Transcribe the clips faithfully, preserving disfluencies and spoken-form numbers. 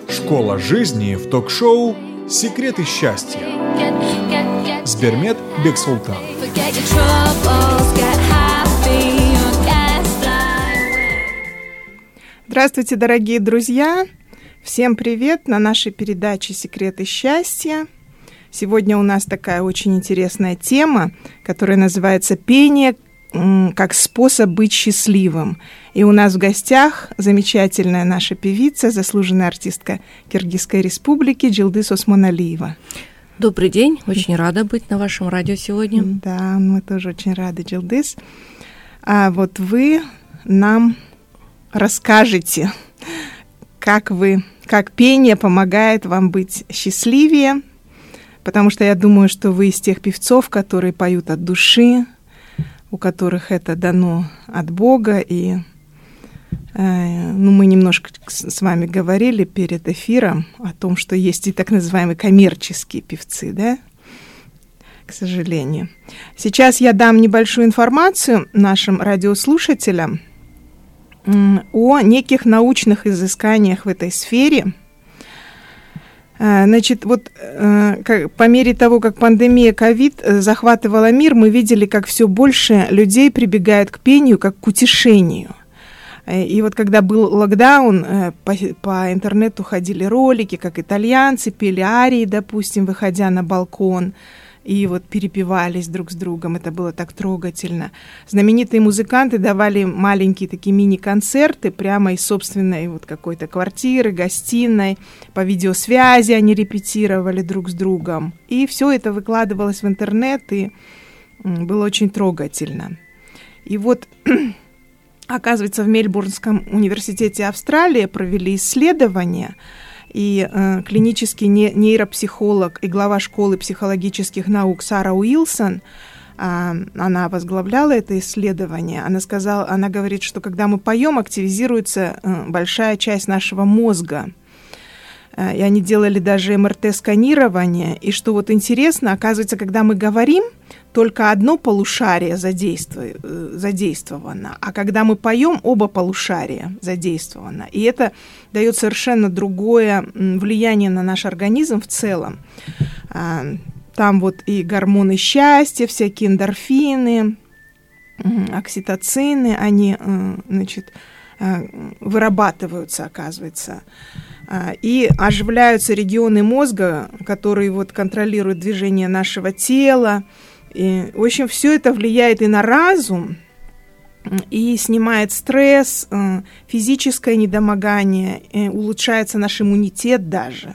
Школа жизни в ток-шоу «Секреты счастья» с Бермет Бексултан. Здравствуйте, дорогие друзья! Всем привет на нашей передаче «Секреты счастья». Сегодня у нас такая очень интересная тема, которая называется «Пение как способ быть счастливым». И у нас в гостях замечательная наша певица, заслуженная артистка Киргизской республики Джилдыз Осмоналиева. Добрый день, очень рада быть на вашем радио сегодня. Да, мы тоже очень рады, Джилдыз. А вот вы нам расскажете, как вы, как пение помогает вам быть счастливее, потому что я думаю, что вы из тех певцов, которые поют от души, у которых это дано от Бога. И э, ну, мы немножко с вами говорили перед эфиром о том, что есть и так называемые коммерческие певцы, да, к сожалению. Сейчас я дам небольшую информацию нашим радиослушателям э, о неких научных изысканиях в этой сфере. Значит, вот как, по мере того, как пандемия ковид захватывала мир, мы видели, как все больше людей прибегают к пению как к утешению. И вот когда был локдаун, по, по интернету ходили ролики, как итальянцы пели арии, допустим, выходя на балкон, и вот перепевались друг с другом. Это было так трогательно. Знаменитые музыканты давали маленькие такие мини-концерты прямо из собственной вот какой-то квартиры, гостиной. По видеосвязи они репетировали друг с другом. И все это выкладывалось в интернет, и было очень трогательно. И вот, оказывается, в Мельбурнском университете Австралии провели исследование, и э, клинический не, нейропсихолог и глава школы психологических наук Сара Уилсон, э, она возглавляла это исследование, она сказала, она говорит, что когда мы поем, активизируется э, большая часть нашего мозга. Э, и они делали даже эм эр тэ-сканирование, и что вот интересно, оказывается, когда мы говорим, только одно полушарие задействовано, а когда мы поем, оба полушария задействовано. И это дает совершенно другое влияние на наш организм в целом. Там вот и гормоны счастья, всякие эндорфины, окситоцины, они, значит, вырабатываются, оказывается. И оживляются регионы мозга, которые вот контролируют движение нашего тела. И, в общем, все это влияет и на разум, и снимает стресс, физическое недомогание, улучшается наш иммунитет даже.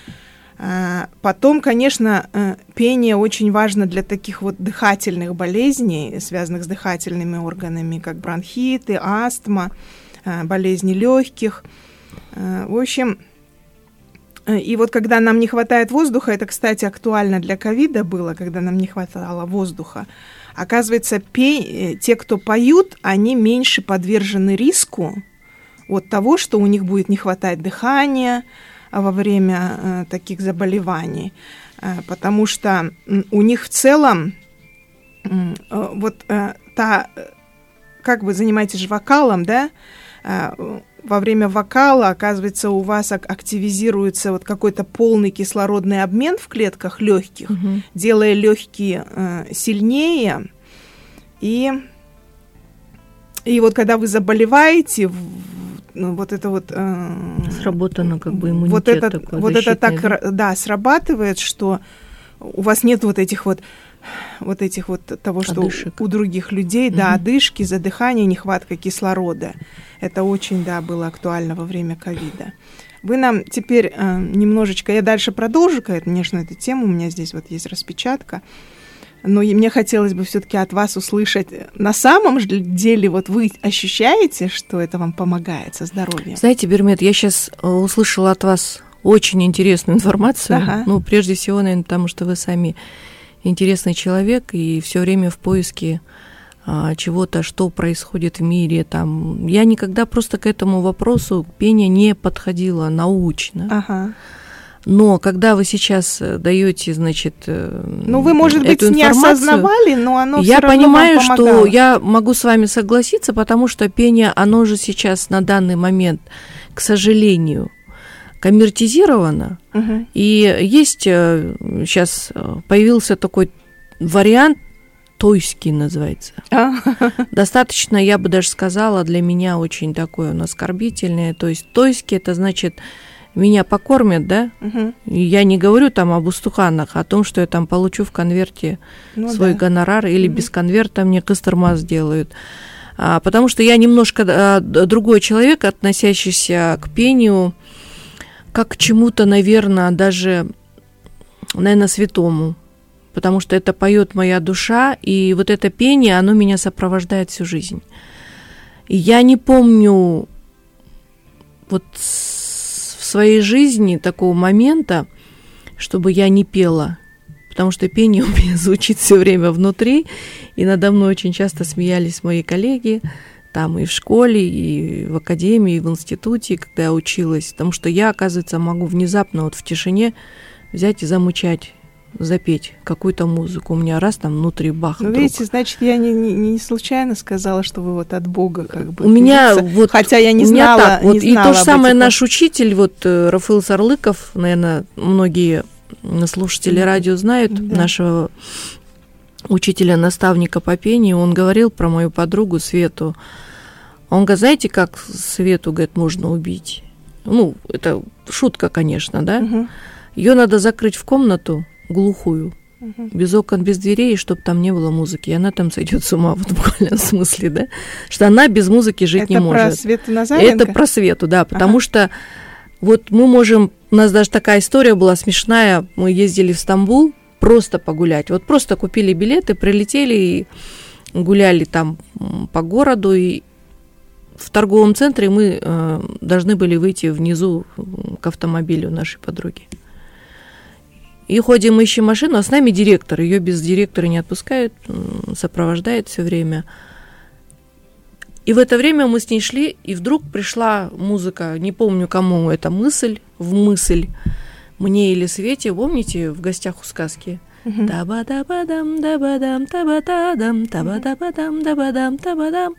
Потом, конечно, пение очень важно для таких вот дыхательных болезней, связанных с дыхательными органами, как бронхиты, астма, болезни легких. В общем, и вот когда нам не хватает воздуха, это, кстати, актуально для ковида было, когда нам не хватало воздуха, оказывается, пей, те, кто поют, они меньше подвержены риску от того, что у них будет не хватать дыхания во время э, таких заболеваний, э, потому что у них в целом э, вот э, та, как вы занимаетесь же вокалом, да, э, во время вокала, оказывается, у вас активизируется вот какой-то полный кислородный обмен в клетках легких, угу. делая легкие э, сильнее. И, и вот когда вы заболеваете, ну, вот это вот... Э, сработано как бы иммунитет вот это, такой вот это так, да? да, срабатывает, что у вас нет вот этих вот вот этих вот того, что одышек. У других людей, угу. да, одышки, задыхание, нехватка кислорода. Это очень, да, было актуально во время ковида. Вы нам теперь э, немножечко, я дальше продолжу, конечно, эту тему, у меня здесь вот есть распечатка, но мне хотелось бы все-таки от вас услышать, на самом деле вот вы ощущаете, что это вам помогает со здоровьем? Знаете, Бермет, я сейчас услышала от вас очень интересную информацию, ага. ну, прежде всего, наверное, потому что вы сами интересный человек и все время в поиске а, чего-то, что происходит в мире. Там. Я никогда просто к этому вопросу пения не подходила научно. Ага. Но когда вы сейчас даете, значит, ну вы, может быть, эту не осознавали, но оно я все равно понимаю, вам помогало. что я могу с вами согласиться, потому что пение, оно же сейчас на данный момент, к сожалению, коммертизировано. Uh-huh. И есть сейчас появился такой вариант, тойский называется. Uh-huh. Достаточно, я бы даже сказала, для меня очень такой он оскорбительный. То есть тойский, это значит, меня покормят, да? Uh-huh. И я не говорю там об устуханах, а о том, что я там получу в конверте ну, свой да. гонорар, или uh-huh. без конверта мне кыстырма сделают. А, потому что я немножко а, другой человек, относящийся к пению как к чему-то, наверное, даже, наверное, святому. Потому что это поет моя душа, и вот это пение, оно меня сопровождает всю жизнь. И я не помню вот в своей жизни такого момента, чтобы я не пела. Потому что пение у меня звучит все время внутри, и надо мной очень часто смеялись мои коллеги, там и в школе, и в академии, и в институте, когда я училась, потому что я, оказывается, могу внезапно вот в тишине взять и замучать, запеть какую-то музыку. У меня раз там внутри бах. Ну, видите, значит, я не, не, не случайно сказала, что вы вот от Бога как бы. У меня вот, хотя я не знала, так, вот, не знала. И то же самое этих... наш учитель, вот Рафаил Сарлыков, наверное, многие слушатели радио знают, да. нашего учителя-наставника по пению, он говорил про мою подругу Свету. Он говорит, знаете, как Свету, говорит, можно убить? Ну, это шутка, конечно, да? Угу. Ее надо закрыть в комнату глухую, угу. без окон, без дверей, чтобы там не было музыки. И она там сойдет с ума, вот в буквальном смысле, да? Что она без музыки жить это не может. Это про Свету Назаренко? Это про Свету, да, потому ага. что вот мы можем... У нас даже такая история была смешная. Мы ездили в Стамбул просто погулять. Вот просто купили билеты, прилетели и гуляли там по городу. И в торговом центре мы э, должны были выйти внизу к автомобилю нашей подруги. И ходим, ищем машину, а с нами директор. Ее без директора не отпускают, сопровождает все время. И в это время мы с ней шли, и вдруг пришла музыка, не помню, кому это мысль, в мысль, мне или Свете, помните, в гостях у сказки? Таба-таба-дам, таба-дам, таба-та-дам, таба-таба-дам, таба-дам, таба-дам.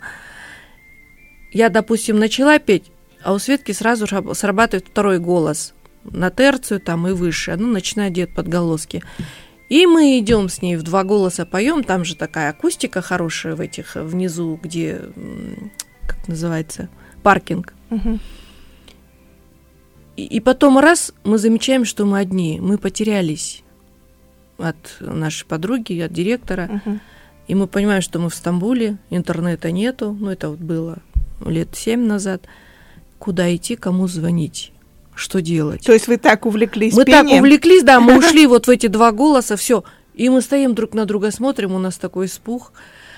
Я, допустим, начала петь, а у Светки сразу срабатывает второй голос на терцию там и выше. Она начинает делать подголоски. И мы идем с ней в два голоса поем. Там же такая акустика хорошая в этих внизу, где, как называется, паркинг. Uh-huh. И, и потом раз мы замечаем, что мы одни. Мы потерялись от нашей подруги, от директора. Uh-huh. И мы понимаем, что мы в Стамбуле, интернета нету. Ну, это вот было лет семь назад. Куда идти, кому звонить? Что делать? То есть вы так увлеклись мы пением? Мы так увлеклись, да, мы ушли вот в эти два голоса, все. И мы стоим друг на друга, смотрим, у нас такой испуг.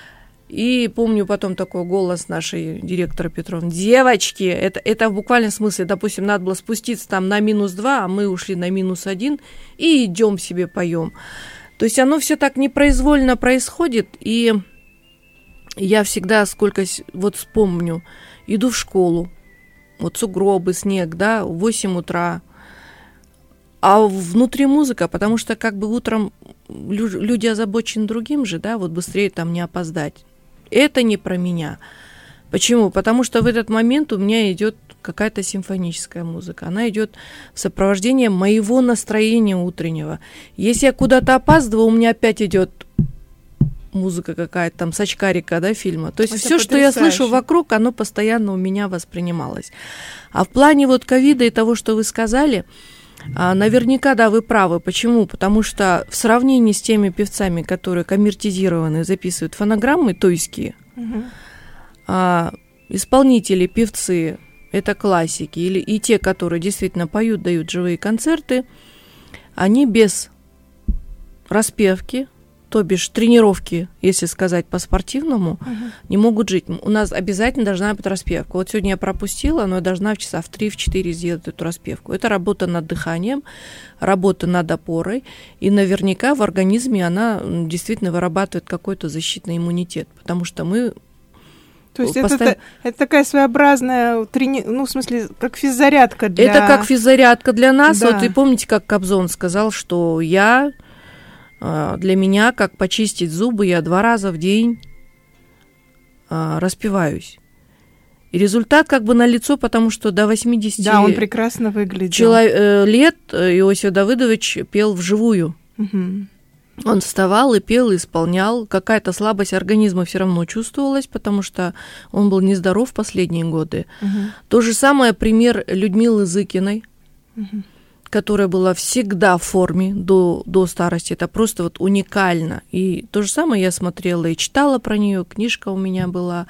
И помню потом такой голос нашей директора Петровны. Девочки, это, это в буквальном смысле, допустим, надо было спуститься там на минус два, а мы ушли на минус один, и идем себе поем. То есть оно все так непроизвольно происходит, и я всегда, сколько вот вспомню, иду в школу, вот сугробы, снег, да, в восемь утра, а внутри музыка, потому что как бы утром люди озабочены другим же, да, вот быстрее там не опоздать. Это не про меня. Почему? Потому что в этот момент у меня идет какая-то симфоническая музыка. Она идет в сопровождении моего настроения утреннего. Если я куда-то опаздываю, у меня опять идет музыка какая-то там с очкарика, да, фильма. То есть все, что я слышу вокруг, оно постоянно у меня воспринималось. А в плане вот ковида и того, что вы сказали, наверняка, да, вы правы. Почему? Потому что в сравнении с теми певцами, которые коммертизированы, записывают фонограммы тойские, угу. а, исполнители, певцы, это классики, или и те, которые действительно поют, дают живые концерты, они без распевки, то бишь тренировки, если сказать по-спортивному, uh-huh. не могут жить. У нас обязательно должна быть распевка. Вот сегодня я пропустила, но я должна в часа в три-четыре сделать эту распевку. Это работа над дыханием, работа над опорой, и наверняка в организме она действительно вырабатывает какой-то защитный иммунитет, потому что мы... То есть Постав... это, это такая своеобразная, трени... ну, в смысле, как физзарядка для... Это как физзарядка для нас. Да. Вот и помните, как Кобзон сказал, что я... Для меня, как почистить зубы, я два раза в день а, распеваюсь. И результат как бы налицо, потому что до восьмидесяти да, он прекрасно выглядел. Чело- лет Иосиф Давыдович пел вживую. Угу. Он вставал и пел, и исполнял. Какая-то слабость организма все равно чувствовалась, потому что он был нездоров в последние годы. Угу. То же самое пример Людмилы Зыкиной, угу. которая была всегда в форме до, до старости. Это просто вот уникально. И то же самое я смотрела и читала про нее, книжка у меня была,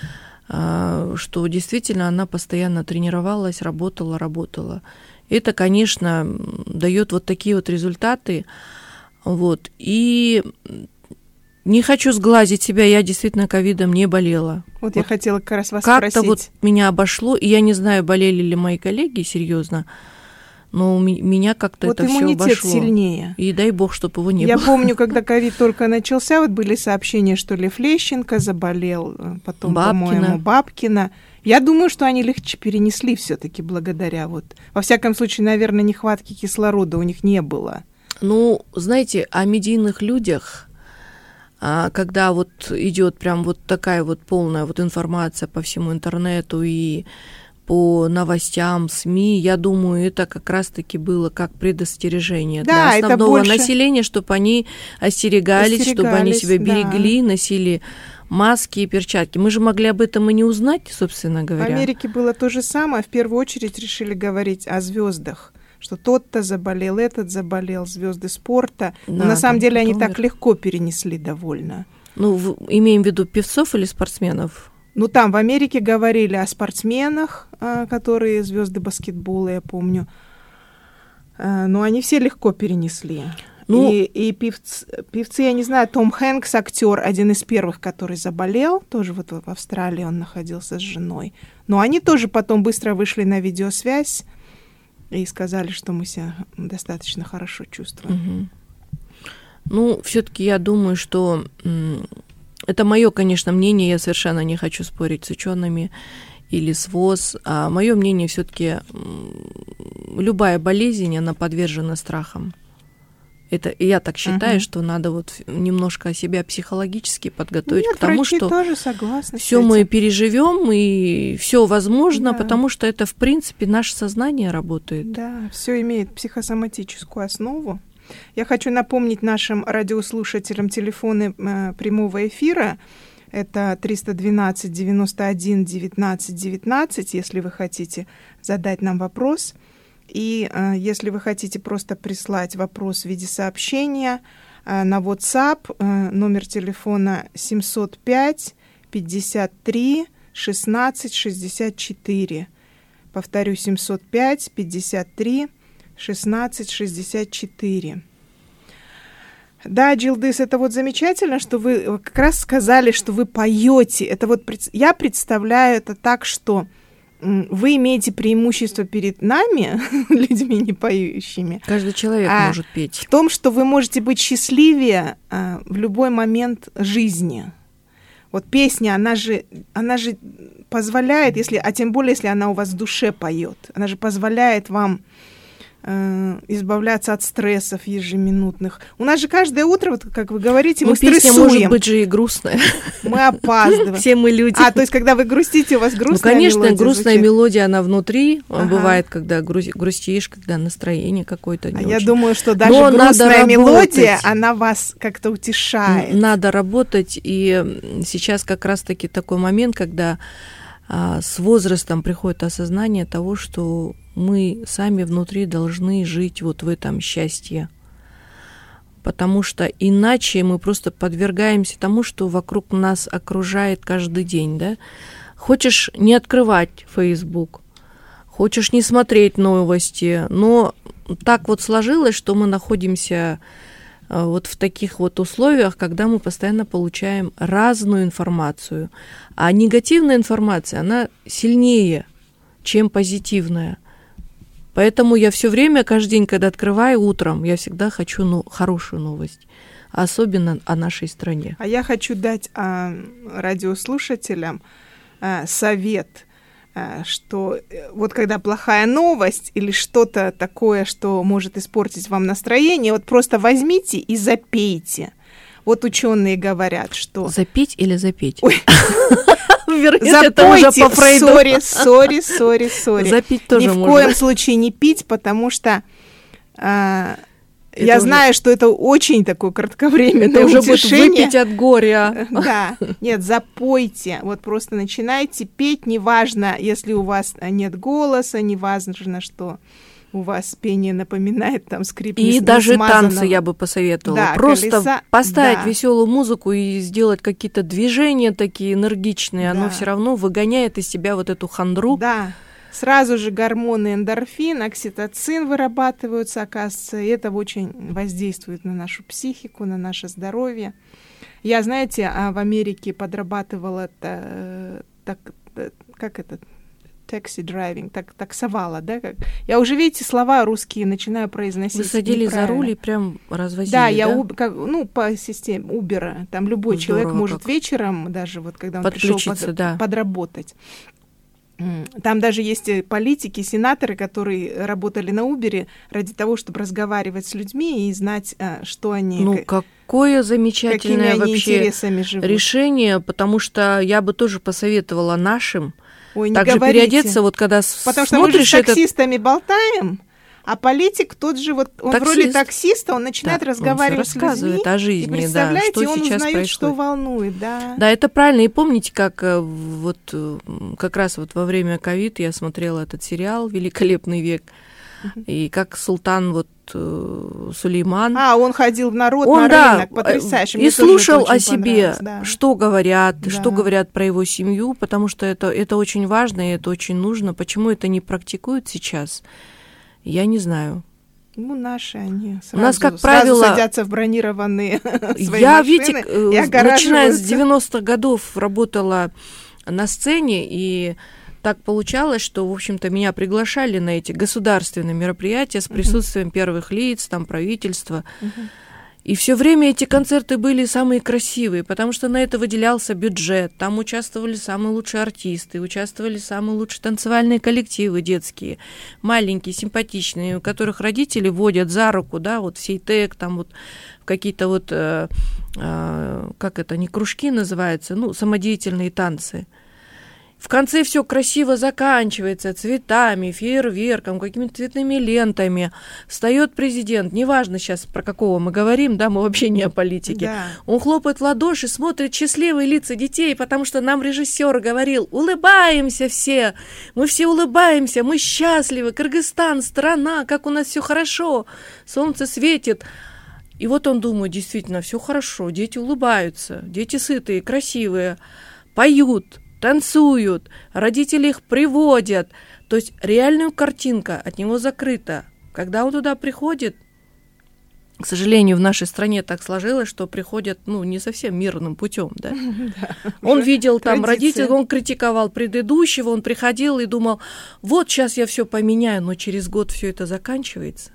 что действительно она постоянно тренировалась, работала, работала. Это, конечно, дает вот такие вот результаты. Вот. И не хочу сглазить себя, я действительно ковидом не болела. Вот, вот я хотела как раз вас как-то спросить. Вот меня обошло, и я не знаю, болели ли мои коллеги серьезно, но у меня как-то вот это все обошло. Вот иммунитет сильнее. И дай бог, чтобы его не я было. Я помню, когда ковид только начался, вот были сообщения, что Лев Лещенко заболел, потом, Бабкина. по-моему, Бабкина. Я думаю, что они легче перенесли все-таки благодаря вот. Во всяком случае, наверное, нехватки кислорода у них не было. Ну, знаете, о медийных людях, когда вот идет прям вот такая вот полная вот информация по всему интернету и по новостям, СМИ, я думаю, это как раз-таки было как предостережение да, для основного больше... населения, чтобы они остерегались, остерегались чтобы они себя берегли, да. Носили маски и перчатки. Мы же могли об этом и не узнать, собственно говоря. В Америке было то же самое. В первую очередь решили говорить о звездах, что тот-то заболел, этот заболел, звезды спорта. Да, но на самом деле они умер. Так легко перенесли довольно. Ну, в, имеем в виду певцов или спортсменов? Ну, там в Америке говорили о спортсменах, которые звезды баскетбола, я помню. Но они все легко перенесли. Ну, и и певцы, певцы, я не знаю, Том Хэнкс, актер, один из первых, который заболел, тоже вот в Австралии он находился с женой. Но они тоже потом быстро вышли на видеосвязь и сказали, что мы себя достаточно хорошо чувствуем. Угу. Ну, все-таки я думаю, что это мое, конечно, мнение, я совершенно не хочу спорить с учеными или с ВОЗ, а мое мнение все-таки любая болезнь, она подвержена страхам. Это я так считаю, uh-huh. что надо вот немножко себя психологически подготовить Нет, к тому, врачи что тоже согласны все мы переживем и все возможно, да. потому что это в принципе наше сознание работает. Да, все имеет психосоматическую основу. Я хочу напомнить нашим радиослушателям телефоны э, прямого эфира. Это триста двенадцать девяносто один девятнадцать девятнадцать, если вы хотите задать нам вопрос. И э, если вы хотите просто прислать вопрос в виде сообщения э, на WhatsApp, э, номер телефона семьсот пять пятьдесят три шестнадцать шестьдесят четыре. Повторю, семьсот пять пятьдесят три шестнадцать шестьдесят четыре. Да, Джилдыс, это вот замечательно, что вы как раз сказали, что вы поете. Это вот я представляю это так, что вы имеете преимущество перед нами, людьми не поющими. Каждый человек а может петь. В том, что вы можете быть счастливее а, в любой момент жизни. Вот песня, она же, она же позволяет, если, а тем более, если она у вас в душе поет, она же позволяет вам э, избавляться от стрессов ежеминутных. У нас же каждое утро, вот как вы говорите, мы, мы стрессуем. Песня может быть же и грустная. Мы опаздываем. Все мы люди. А, то есть, когда вы грустите, у вас грустная мелодия? Ну, конечно, мелодия грустная звучит. мелодия, она внутри. Ага. Бывает, когда грустишь, когда настроение какое-то не а очень. Я думаю, что даже Но грустная мелодия, она вас как-то утешает. Надо работать, и сейчас как раз-таки такой момент, когда а, с возрастом приходит осознание того, что мы сами внутри должны жить вот в этом счастье. Потому что иначе мы просто подвергаемся тому, что вокруг нас окружает каждый день, да? Хочешь не открывать Facebook, хочешь не смотреть новости, но так вот сложилось, что мы находимся вот в таких вот условиях, когда мы постоянно получаем разную информацию. А негативная информация, она сильнее, чем позитивная. Поэтому я все время, каждый день, когда открываю утром, я всегда хочу ну, хорошую новость, особенно о нашей стране. А я хочу дать а, радиослушателям а, совет, а, что вот когда плохая новость или что-то такое, что может испортить вам настроение, вот просто возьмите и запейте. Вот ученые говорят, что... Запеть или запеть? Ой. Это уже по Фрейду. Сори, сори, сори, сори. Запить тоже можно. Ни в коем случае не пить, потому что а, я уже... знаю, что это очень такое кратковременное это уже утешение. будет выпить от горя. Да, нет, запойте. Вот просто начинайте петь, неважно, если у вас нет голоса, неважно, что у вас пение напоминает там скрип. И даже танцы я бы посоветовала. Да, просто колеса, поставить да. веселую музыку и сделать какие-то движения такие энергичные, да. оно все равно выгоняет из себя вот эту хандру. Да, сразу же гормоны эндорфин, окситоцин вырабатываются, оказывается, и это очень воздействует на нашу психику, на наше здоровье. Я, знаете, в Америке подрабатывала, так, как это, такси-драйвинг, так, таксовала, да, как... Я уже, видите, слова русские начинаю произносить. Вы садили за руль и прям развозили, да? Да, я, уб... как, ну, по системе Uber, там любой Здорово, человек может как. вечером, даже вот когда он пришел под... да. подработать. Там даже есть политики, сенаторы, которые работали на Uber ради того, чтобы разговаривать с людьми и знать, что они... Ну, какое замечательное вообще решение, потому что я бы тоже посоветовала нашим Ой, не также говорите. переодеться, вот когда Потому смотришь что мы же с этот... таксистами болтаем, а политик тот же, вот он Таксист. в роли таксиста, он начинает да, разговаривать он с людьми. О жизни, и представляете, да, что он сейчас узнает, происходит. Что волнует. Да. да, это правильно. И помните, как вот как раз вот во время ковид я смотрела этот сериал «Великолепный век», uh-huh. и как султан вот Сулейман. А, он ходил в народ, он, на да, рынок, потрясающе. И слушал о себе, да. что говорят, да. что говорят про его семью, потому что это, это очень важно и это очень нужно. Почему это не практикуют сейчас, я не знаю. Ну, наши они сразу, У нас, как сразу правило, садятся в бронированные свои я, машины видите, и начиная с девяностых годов работала на сцене, и так получалось, что, в общем-то, меня приглашали на эти государственные мероприятия с присутствием uh-huh. первых лиц, там, правительства. Uh-huh. И все время эти концерты были самые красивые, потому что на это выделялся бюджет. Там участвовали самые лучшие артисты, участвовали самые лучшие танцевальные коллективы детские, маленькие, симпатичные, у которых родители водят за руку, да, вот в Сейтек, там вот какие-то вот, э, э, как это, не кружки называются, ну, самодеятельные танцы. В конце все красиво заканчивается цветами, фейерверком, какими-то цветными лентами. Встает президент, неважно сейчас, про какого мы говорим, да, мы вообще не о политике. Да. Он хлопает в ладоши, смотрит счастливые лица детей, потому что нам режиссер говорил: улыбаемся все, мы все улыбаемся, мы счастливы, Кыргызстан, страна, как у нас все хорошо, солнце светит. И вот он думает, действительно, все хорошо, дети улыбаются, дети сытые, красивые, поют, танцуют, родители их приводят. То есть реальная картинка от него закрыта. Когда он туда приходит, к сожалению, в нашей стране так сложилось, что приходят, ну, не совсем мирным путем, да. да он видел там родителей, он критиковал предыдущего, он приходил и думал, вот сейчас я все поменяю, но через год все это заканчивается.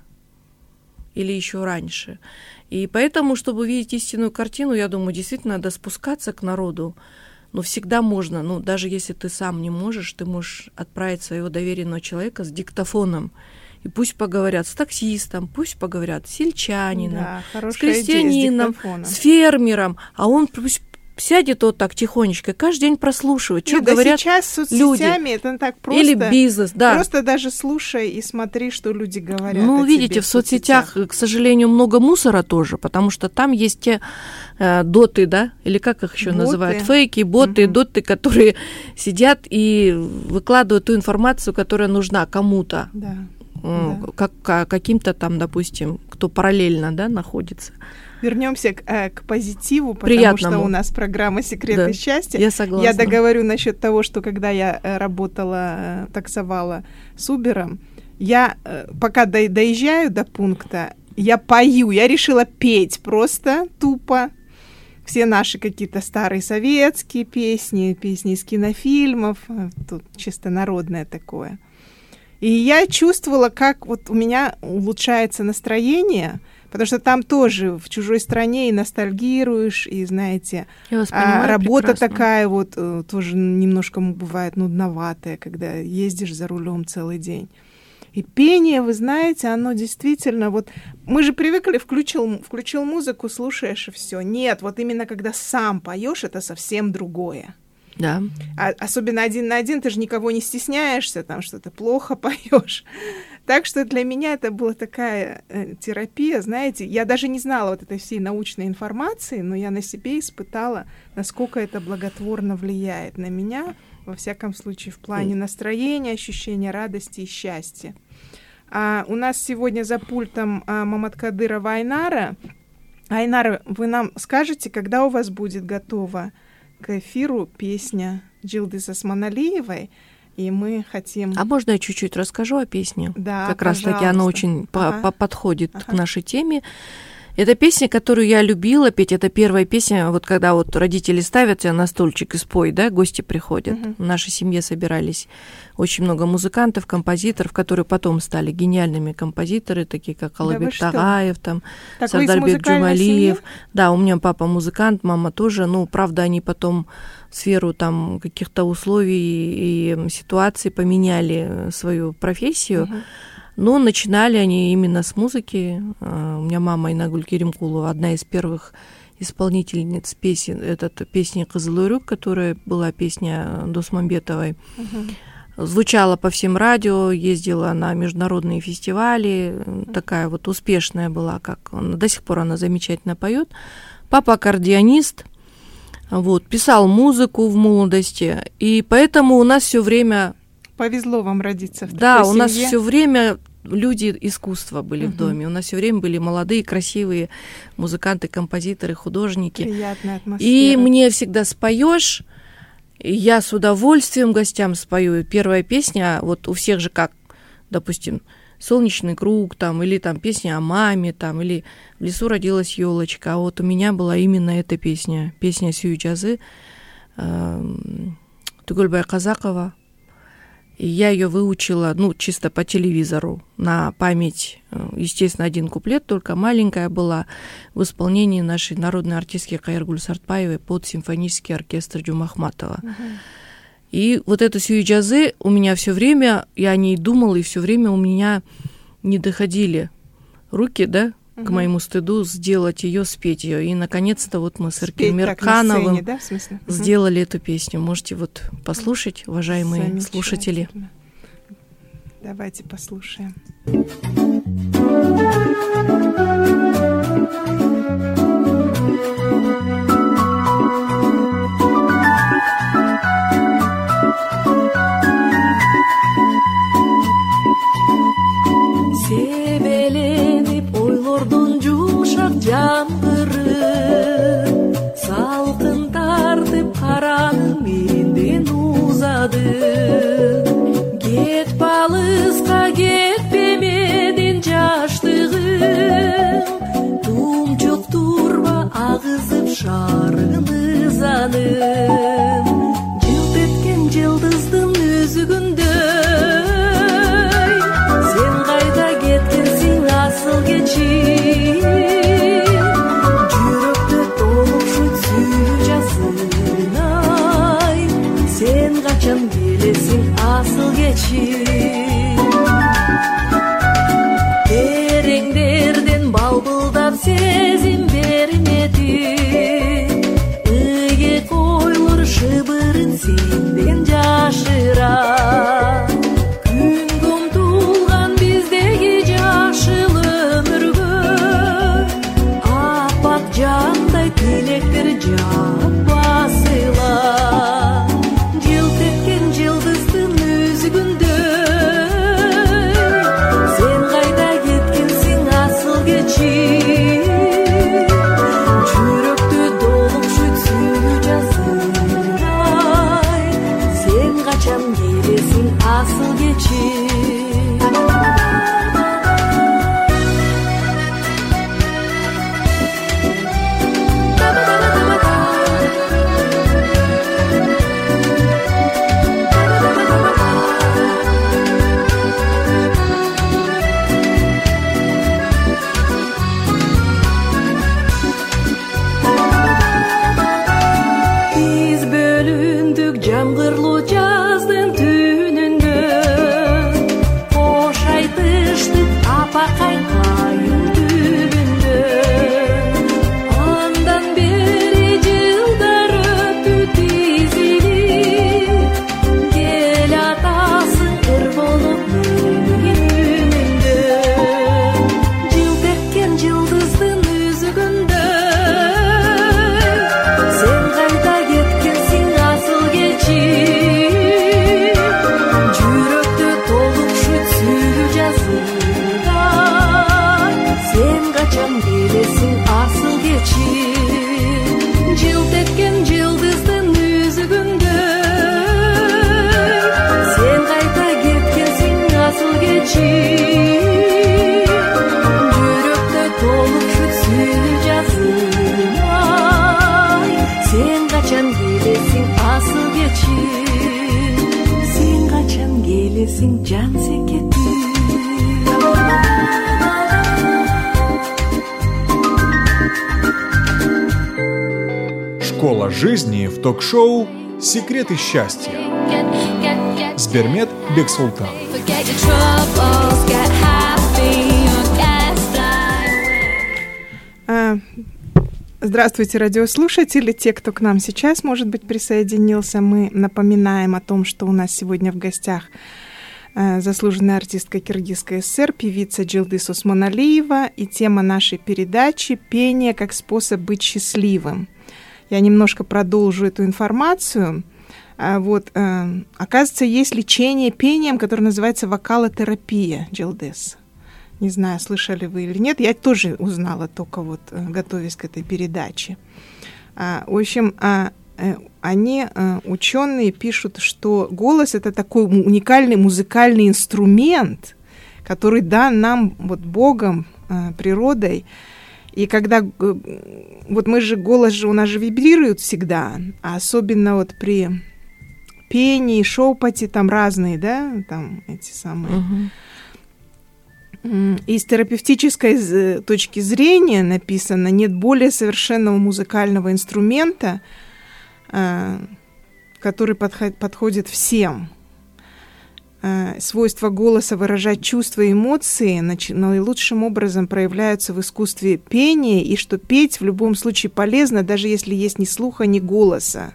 Или еще раньше. И поэтому, чтобы увидеть истинную картину, я думаю, действительно надо спускаться к народу. Но всегда можно, ну, даже если ты сам не можешь, ты можешь отправить своего доверенного человека с диктофоном. И пусть поговорят с таксистом, пусть поговорят с сельчанином, да, с крестьянином, с, с фермером. А он пусть сядет вот так тихонечко, каждый день прослушивает, что Нет, говорят да сейчас с соцсетями люди. Это так просто. Или бизнес, да. Просто даже слушай и смотри, что люди говорят. Ну, видите, в соцсетях, соцсетях, к сожалению, много мусора тоже, потому что там есть те э, доты, да, или как их еще называют, фейки, боты, угу. доты, которые сидят и выкладывают ту информацию, которая нужна кому-то. Да. Э, да. Как, каким-то там, допустим, кто параллельно, да, находится. Вернемся к, э, к позитиву, потому Приятному. что у нас программа «Секреты да, счастья». Я согласна. Я договорю насчет того, что когда я э, работала, э, таксовала с Uber'ом, я э, пока до, доезжаю до пункта, я пою, я решила петь просто тупо. Все наши какие-то старые советские песни, песни из кинофильмов, э, тут чисто народное такое. И я чувствовала, как вот у меня улучшается настроение, потому что там тоже в чужой стране и ностальгируешь, и, знаете, Я вас понимаю, работа прекрасно. такая вот тоже немножко бывает нудноватая, когда ездишь за рулем целый день. И пение, вы знаете, оно действительно вот... Мы же привыкли, включил, включил музыку, слушаешь и все. Нет, вот именно когда сам поешь, это совсем другое. Да. А, особенно один на один, ты же никого не стесняешься, там, что ты плохо поешь. Так что для меня это была такая э, терапия, знаете. Я даже не знала вот этой всей научной информации, но я на себе испытала, насколько это благотворно влияет на меня, во всяком случае, в плане настроения, ощущения радости и счастья. А у нас сегодня за пультом а, Маматкадырова Айнара. Айнара, вы нам скажете, когда у вас будет готова к эфиру песня Джилдыз Осмоналиевой, и мы хотим... А можно я чуть-чуть расскажу о песне? Да, как раз-таки она очень ага. по- подходит ага. к нашей теме. Это песня, которую я любила петь. Это первая песня, вот когда вот родители ставят тебя на стульчик и спой, да, гости приходят. Uh-huh. В нашей семье собирались очень много музыкантов, композиторов, которые потом стали гениальными композиторы, такие как Алыбек да Тагаев, там, Сардарбек Джумалиев. Да, у меня папа музыкант, мама тоже. Ну, правда, они потом в сферу там каких-то условий и ситуаций поменяли свою профессию. Uh-huh. Но начинали они именно с музыки. У меня мама Инагуль Керимкулова, одна из первых исполнительниц песен, это песня «Кызылорюк», которая была песня Досмамбетовой. Uh-huh. Звучала по всем радио, ездила на международные фестивали, uh-huh. такая вот успешная была, как до сих пор она замечательно поет. Папа аккордеонист, вот, писал музыку в молодости, и поэтому у нас все время... Повезло вам родиться в такой Да, семье. у нас все время люди искусства были uh-huh. в доме. У нас все время были молодые, красивые музыканты, композиторы, художники. Приятная атмосфера. И мне всегда споешь, я с удовольствием гостям спою. Первая песня, вот у всех же как, допустим, «Солнечный круг», там, или там песня о маме, там, или «В лесу родилась елочка». А вот у меня была именно эта песня, песня Сюйджазы Тугульбай Казакова. И я ее выучила, ну, чисто по телевизору, на память. Естественно, один куплет, только маленькая была, в исполнении нашей народной артистки Кайыргуль Сартбаевой под симфонический оркестр Джумахматова. Uh-huh. И вот эту Сюйджазы у меня все время, я о ней думала, и все время у меня не доходили руки, да, к uh-huh. моему стыду, сделать ее, спеть ее. И, наконец-то, вот мы с Эркин Миркановым да, uh-huh. сделали эту песню. Можете вот послушать, уважаемые слушатели. Давайте послушаем. Жаңғыры салқын тартып қараның менден узады. Кет балысқа кетпемеден жаштығым, тұмчық турба ағызып шарыны заным. Жылт еткен жылдыздың үзігіндей, сен қайда кеткенсің асыл кечи. Asıl geçir Derenglerden balbıldap sezim vermedi Iye koyulur şıbırın senden caşıra Gün gün tulgan bizdeki caşıl ömürgü Apak canday tilektir can basıla asıl geçir Biz bölündük jamgırlı jazdın tününde Hoş aytıştık apakay kayın tübünde Ondan beri жылдар öptü dizili Правила жизни в ток-шоу «Секреты счастья» с Бермет Бексултан. Здравствуйте, радиослушатели, те, кто к нам сейчас, может быть, присоединился. Мы напоминаем о том, что у нас сегодня в гостях заслуженная артистка Киргизской ССР, певица Джилдыс Усмоналиева, и тема нашей передачи — пение как способ быть счастливым. Я немножко продолжу эту информацию. Вот, оказывается, есть лечение пением, которое называется вокалотерапия, Джилдыс. Не знаю, слышали вы или нет, я тоже узнала только вот, готовясь к этой передаче. В общем, они, ученые, пишут, что голос — это такой уникальный музыкальный инструмент, который дан нам вот Богом, природой. И когда вот мы же, голос же у нас же вибрирует всегда, а особенно вот при пении, шепоте, там разные, да, там эти самые. Uh-huh. И с терапевтической точки зрения написано: нет более совершенного музыкального инструмента, который подходит всем. Свойства голоса выражать чувства и эмоции наилучшим образом проявляются в искусстве пения, и что петь в любом случае полезно, даже если есть ни слуха, ни голоса.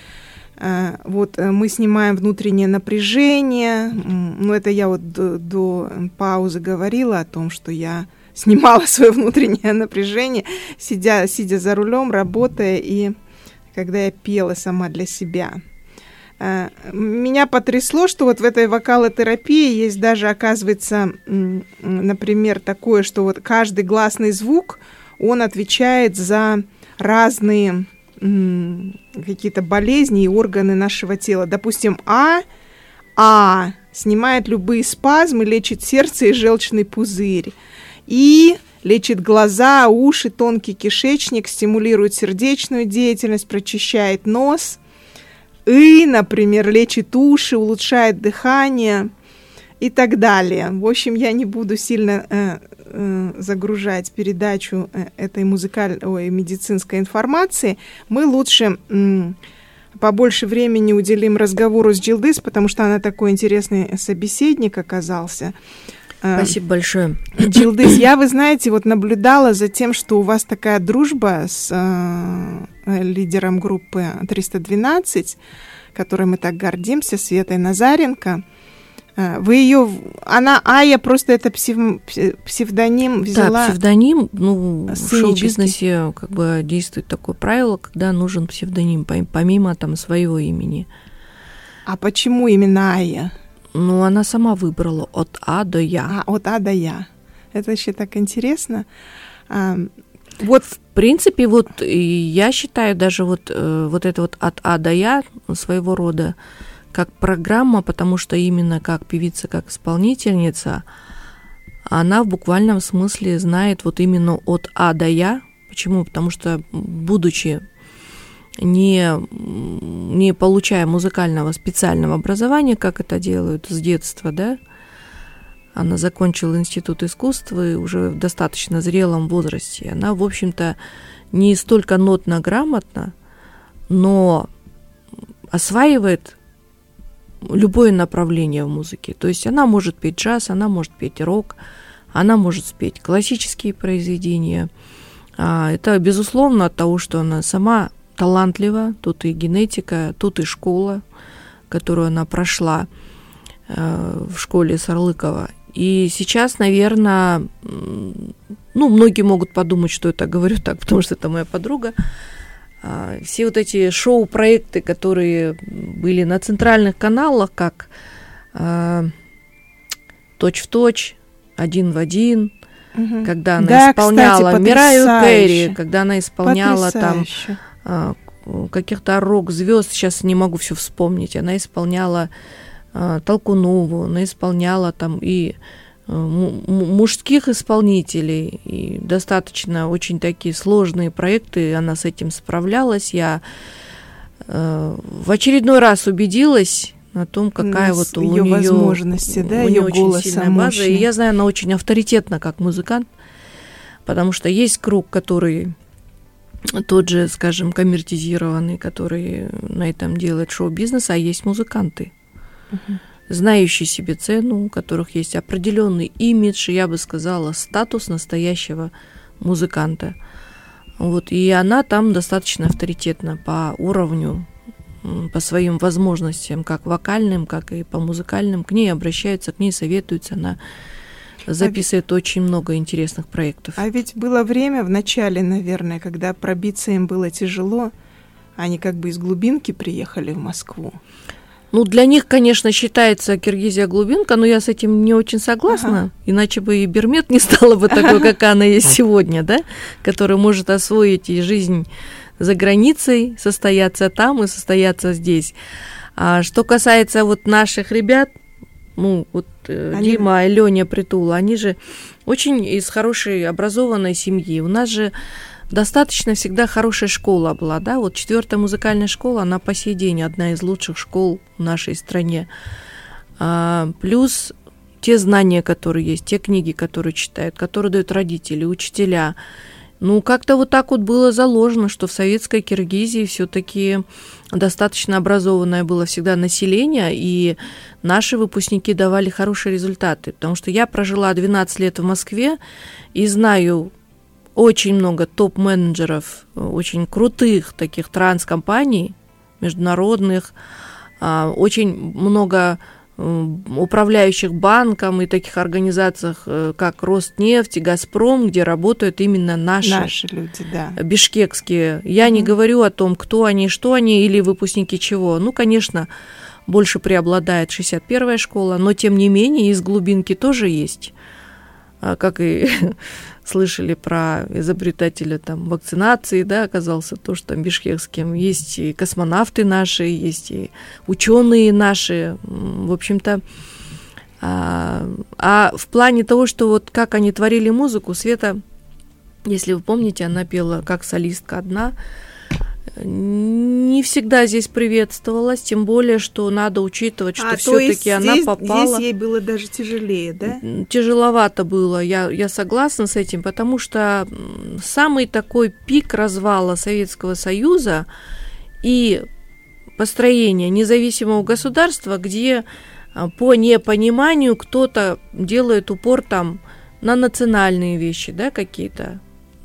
Вот мы снимаем внутреннее напряжение. Ну, это я вот до, до паузы говорила о том, что я снимала свое внутреннее напряжение, сидя, сидя за рулем, работая, и когда я пела сама для себя. Меня потрясло, что вот в этой вокалотерапии есть даже, оказывается, например, такое, что вот каждый гласный звук, он отвечает за разные какие-то болезни и органы нашего тела. Допустим, А, А снимает любые спазмы, лечит сердце и желчный пузырь. И лечит глаза, уши, тонкий кишечник, стимулирует сердечную деятельность, прочищает нос. И, например, лечит уши, улучшает дыхание и так далее. В общем, я не буду сильно э, э, загружать передачу э, этой музыкальной, ой, медицинской информации. Мы лучше э, побольше времени уделим разговору с Джилдыс, потому что она такой интересный собеседник оказался. Спасибо большое. Джилдыс, я, вы знаете, вот наблюдала за тем, что у вас такая дружба с э, лидером группы триста двенадцать, которой мы так гордимся, Светой Назаренко. Вы ее, она, Ая, просто это псев, псевдоним взяла. Да, псевдоним, ну, в шоу-бизнесе как бы действует такое правило, когда нужен псевдоним, помимо там своего имени. А почему именно Ая? Ну, она сама выбрала от А до Я. А, от А до Я. Это еще так интересно. А, вот, в принципе, вот я считаю даже вот, вот это вот от А до Я своего рода как программа, потому что именно как певица, как исполнительница, она в буквальном смысле знает вот именно от А до Я. Почему? Потому что, будучи не, не получая музыкального специального образования, как это делают с детства, да, она закончила институт искусства и уже в достаточно зрелом возрасте. Она, в общем-то, не столько нотно грамотна, но осваивает любое направление в музыке. То есть она может петь джаз, она может петь рок, она может спеть классические произведения. Это, безусловно, от того, что она сама талантлива, тут и генетика, тут и школа, которую она прошла в школе Сарлыкова. И сейчас, наверное, ну, многие могут подумать, что я так говорю так, потому что это моя подруга. Все вот эти шоу-проекты, которые были на центральных каналах, как «Точь-в-точь», «Один в один», угу. когда она да, исполняла кстати, Мираю Кэрри, когда она исполняла потрясающе. Там каких-то рок-звезд, сейчас не могу все вспомнить, она исполняла Толкунову, она исполняла там и мужских исполнителей, и достаточно очень такие сложные проекты, она с этим справлялась. Я э, в очередной раз убедилась на том, какая вот у нее возможности, да, ее очень сильная база. Мощный. И я знаю, она очень авторитетна как музыкант, потому что есть круг, который тот же, скажем, коммертизированный, который на этом делает шоу-бизнес, а есть музыканты, uh-huh. знающие себе цену, у которых есть определенный имидж, я бы сказала, статус настоящего музыканта. Вот, и она там достаточно авторитетна по уровню, по своим возможностям, как вокальным, как и по музыкальным. К ней обращаются, к ней советуются, она записывает а очень много интересных проектов. А ведь было время в начале, наверное, когда пробиться им было тяжело. Они как бы из глубинки приехали в Москву. Ну, для них, конечно, считается Киргизия глубинка, но я с этим не очень согласна. Ага. Иначе бы и Бермет не стала бы такой, как она есть сегодня, да, которая может освоить и жизнь за границей, состояться там и состояться здесь. А что касается вот наших ребят, ну, вот они... Дима и Лёня Притула, они же очень из хорошей образованной семьи. У нас же достаточно всегда хорошая школа была, да, вот четвёртая музыкальная школа, она по сей день одна из лучших школ в нашей стране. А, плюс те знания, которые есть, те книги, которые читают, которые дают родители, учителя. Ну, как-то вот так вот было заложено, что в советской Киргизии все-таки достаточно образованное было всегда население, и наши выпускники давали хорошие результаты. Потому что я прожила двенадцать лет в Москве и знаю очень много топ-менеджеров, очень крутых таких транскомпаний, международных, очень много управляющих банком и таких организациях, как Роснефть и Газпром, где работают именно наши, наши люди, да. бишкекские. Я mm-hmm. не говорю о том, кто они, что они или выпускники чего. Ну, конечно, больше преобладает шестьдесят первая школа, но тем не менее из глубинки тоже есть. Как и слышали про изобретателя там, вакцинации, да, оказался тоже там бишкекским. Есть и космонавты наши, есть и ученые наши. В общем-то, а, а в плане того, что вот как они творили музыку, Света, если вы помните, она пела как солистка одна, не всегда здесь приветствовалась, тем более, что надо учитывать, что а, все-таки она здесь, попала. Здесь ей было даже тяжелее, да? Тяжеловато было, я, я согласна с этим, потому что самый такой пик развала Советского Союза и построения независимого государства, где по непониманию кто-то делает упор там на национальные вещи, да, какие-то,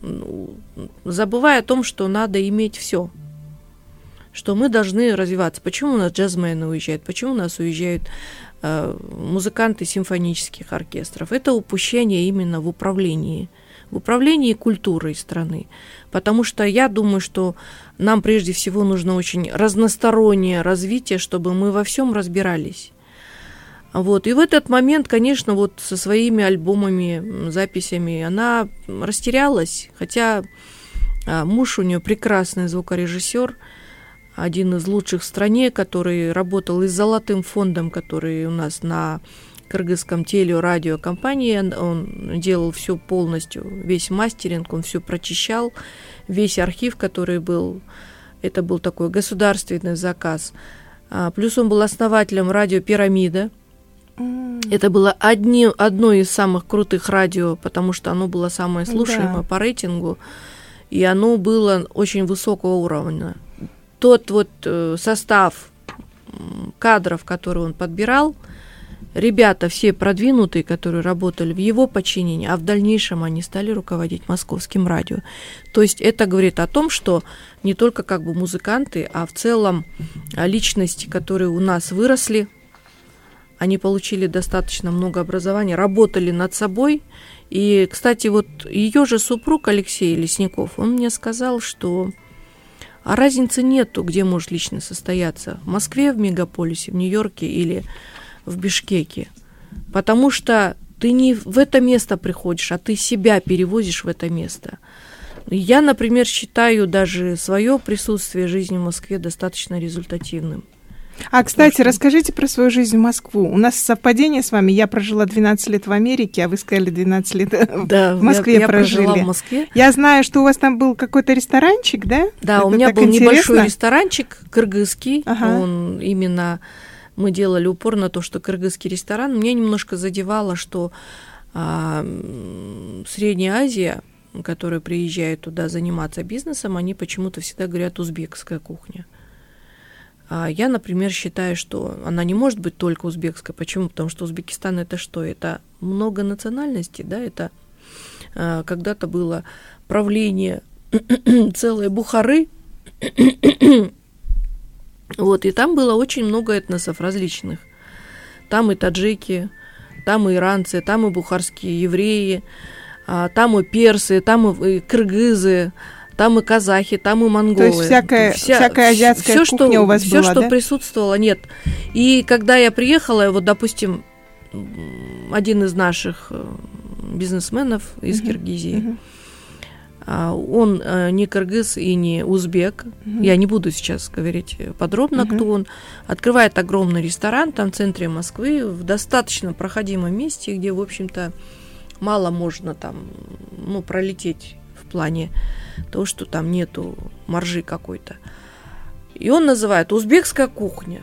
забывая о том, что надо иметь все, что мы должны развиваться. Почему у нас джазмены уезжают, почему у нас уезжают э, музыканты симфонических оркестров? Это упущение именно в управлении, в управлении культурой страны. Потому что я думаю, что нам прежде всего нужно очень разностороннее развитие, чтобы мы во всем разбирались. Вот. И в этот момент, конечно, вот со своими альбомами, записями она растерялась, хотя муж у нее прекрасный звукорежиссер, один из лучших в стране, который работал и с золотым фондом, который у нас на кыргызском телерадиокомпании, он делал все полностью, весь мастеринг, он все прочищал, весь архив, который был, это был такой государственный заказ. Плюс он был основателем радио «Пирамида». Это было одни, одно из самых крутых радио, потому что оно было самое слушаемое, да, по рейтингу, и оно было очень высокого уровня. Тот вот состав кадров, который он подбирал, ребята все продвинутые, которые работали в его подчинении, а в дальнейшем они стали руководить московским радио. То есть это говорит о том, что не только как бы музыканты, а в целом личности, которые у нас выросли, они получили достаточно много образования, работали над собой. И, кстати, вот ее же супруг Алексей Лесников, он мне сказал, что а разницы нету, где может лично состояться, в Москве, в мегаполисе, в Нью-Йорке или в Бишкеке. Потому что ты не в это место приходишь, а ты себя перевозишь в это место. Я, например, считаю даже свое присутствие в жизни в Москве достаточно результативным. А, кстати, что... расскажите про свою жизнь в Москву. У нас совпадение с вами. Я прожила двенадцать лет в Америке, а вы сказали двенадцать лет да, в Москве я, я прожили. прожила в Москве. Я знаю, что у вас там был какой-то ресторанчик, да? Да, это у меня был интересно. Небольшой ресторанчик кыргызский. Ага. Он именно... Мы делали упор на то, что кыргызский ресторан. Меня немножко задевало, что а, Средняя Азия, которые приезжают туда заниматься бизнесом, они почему-то всегда говорят «узбекская кухня». А я, например, считаю, что она не может быть только узбекской. Почему? Потому что Узбекистан – это что? Это много национальностей, да? Это а, когда-то было правление целой Бухары. Вот, и там было очень много этносов различных. Там и таджики, там и иранцы, там и бухарские евреи, там и персы, там и кыргызы, там и казахи, там и монголы. То есть всякая, Вся, всякая азиатская все, кухня что, у вас все, была, что да? присутствовало, нет. И когда я приехала, вот, допустим, один из наших бизнесменов из uh-huh, Киргизии, uh-huh. Он не кыргыз и не узбек. Uh-huh. Я не буду сейчас говорить подробно, uh-huh. кто он. Открывает огромный ресторан там в центре Москвы, в достаточно проходимом месте, где, в общем-то, мало можно там, ну, пролететь в плане того, что там нету маржи какой-то. И он называет «узбекская кухня».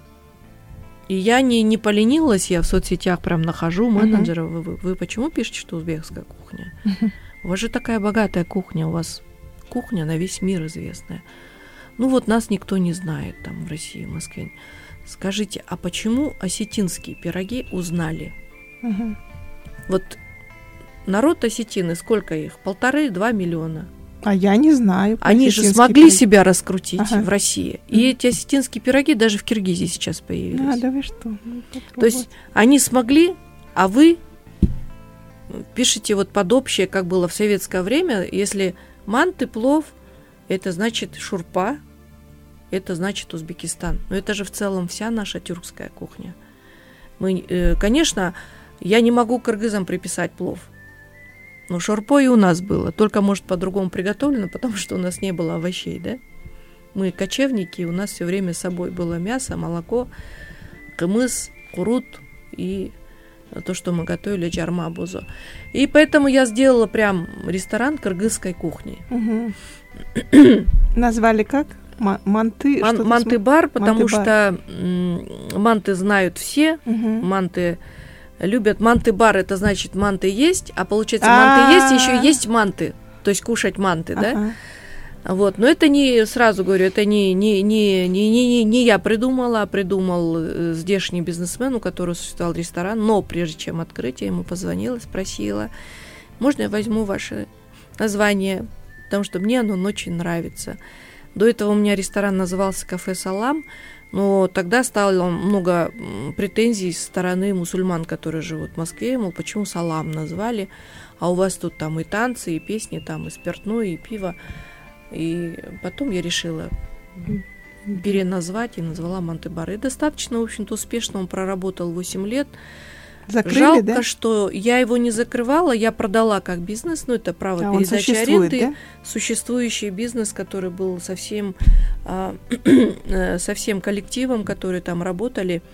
И я не, не поленилась, я в соцсетях прям нахожу менеджера. Uh-huh. Вы, вы почему пишете, что узбекская кухня? Uh-huh. У вас же такая богатая кухня, у вас кухня на весь мир известная. Ну вот нас никто не знает там в России, в Москве. Скажите, а почему осетинские пироги узнали? Угу. Вот народ осетины, сколько их? Полторы-два миллиона. А я не знаю. Они же смогли пироги. себя раскрутить ага. в России. И эти осетинские пироги даже в Киргизии сейчас появились. А, да вы что? Ну, то есть они смогли, а вы... пишите вот под общее, как было в советское время, если манты, плов, это значит шурпа, это значит Узбекистан. Но это же в целом вся наша тюркская кухня. Мы, э, конечно, я не могу кыргызам приписать плов. Но шурпо и у нас было, только, может, по-другому приготовлено, потому что у нас не было овощей, да? Мы кочевники, у нас все время с собой было мясо, молоко, кымыс, курут и... то, что мы готовили, джарма бузо. И поэтому я сделала прям ресторан кыргызской кухни. Угу. Назвали как? Манты? Ман- манты-бар, потому манты-бар. что м- манты знают все, угу. манты любят. Манты-бар, это значит манты есть, а получается манты есть, еще есть манты, то есть кушать манты, да? Вот. Но это не, сразу говорю, это не, не, не, не, не, не я придумала, а придумал здешний бизнесмен, у которого существовал ресторан. Но прежде чем открыть, я ему позвонила, спросила, можно я возьму ваше название, потому что мне оно очень нравится. До этого у меня ресторан назывался «Кафе Салам», но тогда стало много претензий со стороны мусульман, которые живут в Москве, мол, почему «Салам» назвали, а у вас тут там и танцы, и песни, там и спиртное, и пиво. И потом я решила переназвать и назвала «Манты-бар». И достаточно, в общем-то, успешно он проработал восемь лет. Закрыли, Жалко, да? что я его не закрывала, я продала как бизнес, ну, это право а передачи аренды, да? Существующий бизнес, который был со всем, а, со всем коллективом, которые там работали.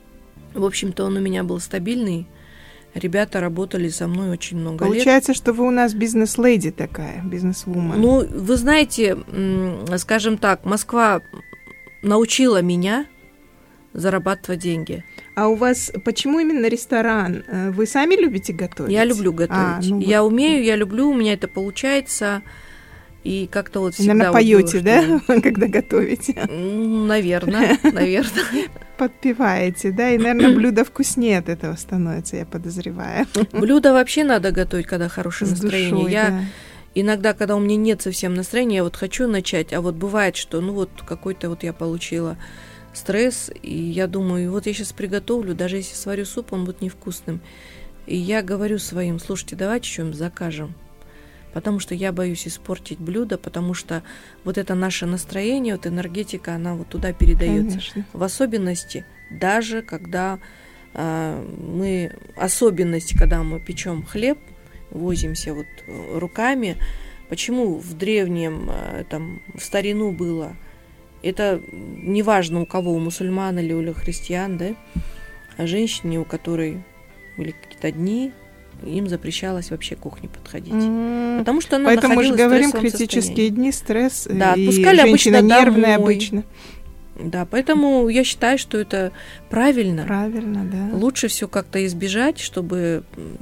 В общем-то, он у меня был стабильный. Ребята работали со мной очень много Получается, лет. Получается, что вы у нас бизнес-леди такая, бизнес-вумен. Ну, вы знаете, скажем так, Москва научила меня зарабатывать деньги. А у вас почему именно ресторан? Вы сами любите готовить? Я люблю готовить. А, ну я вот. умею, я люблю, у меня это получается. И как-то вот всегда... Наверное, поете, вот было, да, что... когда готовите? Наверное, наверное. Подпеваете, да? И, наверное, блюдо вкуснее от этого становится, я подозреваю. Блюдо вообще надо готовить, когда хорошее С настроение. Душой, я да. Иногда, когда у меня нет совсем настроения, я вот хочу начать, а вот бывает, что ну вот какой-то вот я получила стресс, и я думаю, вот я сейчас приготовлю, даже если сварю суп, он будет невкусным. И я говорю своим, слушайте, давайте что-нибудь закажем. Потому что я боюсь испортить блюдо, потому что вот это наше настроение, вот энергетика, она вот туда передается. Конечно. В особенности, даже когда э, мы, особенности, когда мы печем хлеб, возимся вот руками, почему в древнем, э, там, в старину было, это неважно у кого, у мусульман или у христиан, да, а женщине, у которой были какие-то дни, им запрещалось вообще к кухне подходить. Mm-hmm. Потому что она Поэтому находилась мы же говорим, в стрессовом критические состоянии. дни, стресс, да, и отпускали женщина обычно нервная домой. обычно. Да, поэтому я считаю, что это правильно. Правильно, да. Лучше все как-то избежать, чтобы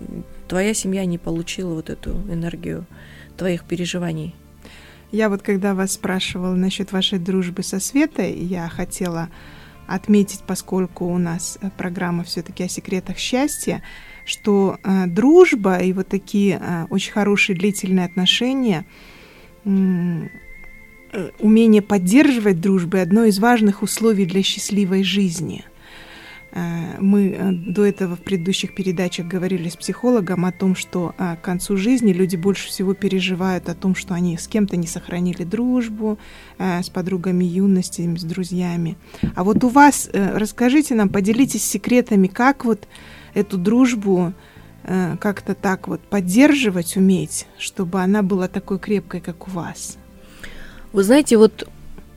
твоя семья не получила вот эту энергию твоих переживаний. Я вот когда вас спрашивала насчет вашей дружбы со Светой, я хотела отметить, поскольку у нас программа все-таки о секретах счастья, что э, дружба и вот такие э, очень хорошие длительные отношения, э, умение поддерживать дружбу — одно из важных условий для счастливой жизни. Э, мы э, до этого в предыдущих передачах говорили с психологом о том, что э, к концу жизни люди больше всего переживают о том, что они с кем-то не сохранили дружбу, э, с подругами юности, с друзьями. А вот у вас, э, расскажите нам, поделитесь секретами, как вот эту дружбу э, как-то так вот поддерживать уметь, чтобы она была такой крепкой, как у вас. Вы знаете, вот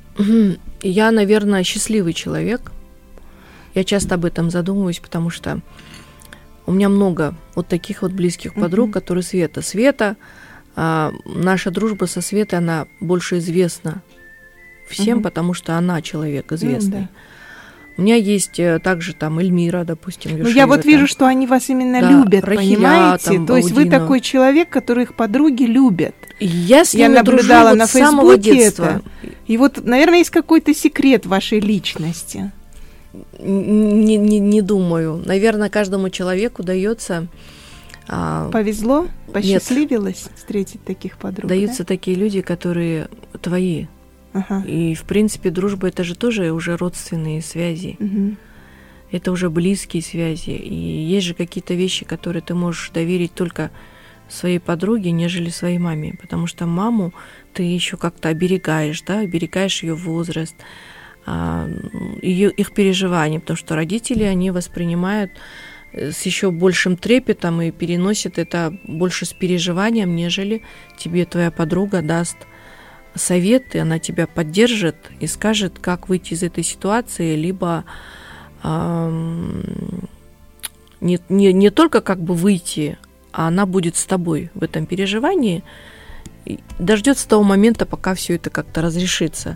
я, наверное, счастливый человек. Я часто об этом задумываюсь, потому что у меня много вот таких вот близких подруг, uh-huh. которые Света. Света, а, наша дружба со Светой, она больше известна всем, uh-huh. потому что она человек известный. Uh-huh. У меня есть также там Эльмира, допустим. Ну, я вот там вижу, что они вас именно да, любят, Рахиля, понимаете? Там, То есть вы такой человек, которых подруги любят. Я с ними я наблюдала дружу на вот с самого детства. Это. И вот, наверное, есть какой-то секрет вашей личности. Не, не, не думаю. Наверное, каждому человеку дается... Повезло? Посчастливилось Нет. встретить таких подруг? Даются да? такие люди, которые твои. Ага. И, в принципе, дружба — это же тоже уже родственные связи. Угу. Это уже близкие связи. И есть же какие-то вещи, которые ты можешь доверить только своей подруге, нежели своей маме. Потому что маму ты еще как-то оберегаешь, да, оберегаешь ее возраст, ее, их переживания. Потому что родители, они воспринимают с еще большим трепетом и переносят это больше с переживанием, нежели тебе твоя подруга даст совет, и она тебя поддержит и скажет, как выйти из этой ситуации, либо э, не, не, не только как бы выйти, а она будет с тобой в этом переживании, и дождется того момента, пока все это как-то разрешится.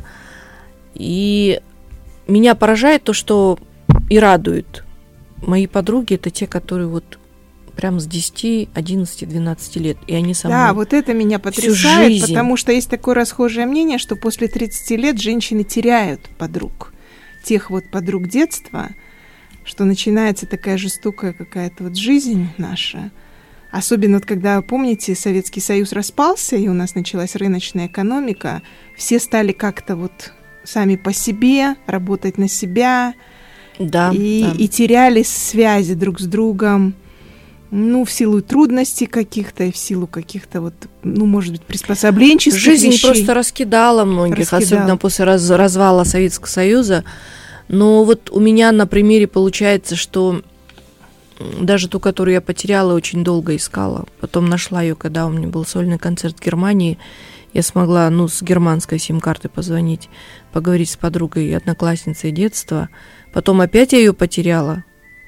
И меня поражает то, что и радует. Мои подруги — это те, которые вот прям с десяти, одиннадцати, двенадцати лет, и они со мной. Да, вот это меня потрясает, потому что есть такое расхожее мнение, что после тридцати лет женщины теряют подруг, тех вот подруг детства, что начинается такая жестокая какая-то вот жизнь наша. Особенно вот когда, помните, Советский Союз распался, и у нас началась рыночная экономика, все стали как-то вот сами по себе, работать на себя, да, и, да. и теряли связи друг с другом. Ну, в силу трудностей каких-то, и в силу каких-то вот, ну, может быть, приспособленческих Жизнь вещей. просто раскидала многих, раскидала. Особенно после раз, развала Советского Союза. Но вот у меня на примере получается, что даже ту, которую я потеряла, очень долго искала. Потом нашла ее, когда у меня был сольный концерт в Германии. Я смогла, ну, с германской сим-карты позвонить, поговорить с подругой и одноклассницей детства. Потом опять я ее потеряла.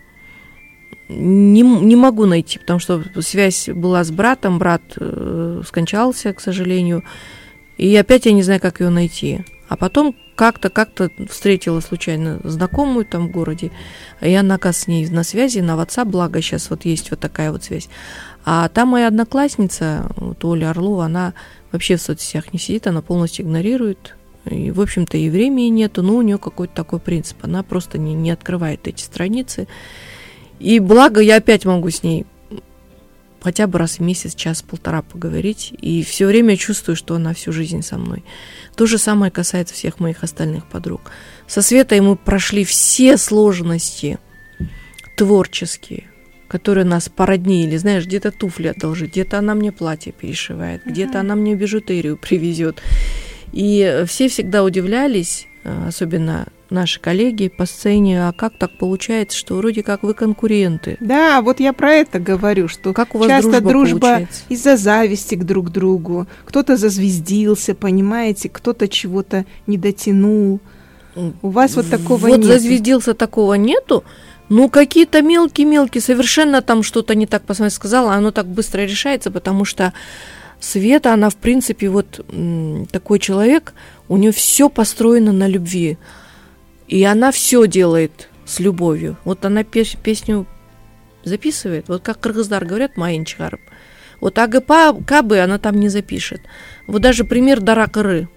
Не, не могу найти, потому что связь была с братом, брат э, скончался, к сожалению, и опять я не знаю, как ее найти. А потом как-то, как-то встретила случайно знакомую там в городе, и она, оказывается, с ней на связи, на WhatsApp, благо сейчас вот есть вот такая вот связь. А та моя одноклассница, вот Оля Орлова, она вообще в соцсетях не сидит, она полностью игнорирует, и, в общем-то, и времени нету, но у нее какой-то такой принцип, она просто не, не открывает эти страницы. И благо я опять могу с ней хотя бы раз в месяц, час-полтора поговорить, и все время чувствую, что она всю жизнь со мной. То же самое касается всех моих остальных подруг. Со Светой мы прошли все сложности творческие, которые нас породнили. Знаешь, где-то туфли одолжит, где-то она мне платье перешивает, uh-huh. где-то она мне бижутерию привезет. И все всегда удивлялись, особенно наши коллеги по сцене, а как так получается, что вроде как вы конкуренты? Да, вот я про это говорю, что как у вас часто дружба, дружба из-за зависти к друг другу. Кто-то зазвездился, понимаете, кто-то чего-то не дотянул. У вас вот такого вот нет. Вот зазвездился, такого нету. Ну, какие-то мелкие-мелкие, совершенно там что-то не так, посмотри, сказала, оно так быстро решается, потому что Света, она, в принципе, вот такой человек, у нее все построено на любви. И она все делает с любовью. Вот она пес- песню записывает. Вот как кыргыздар говорят, майын чыгарып. Вот агыпа, кабы она там не запишет. Вот даже пример Даракыры.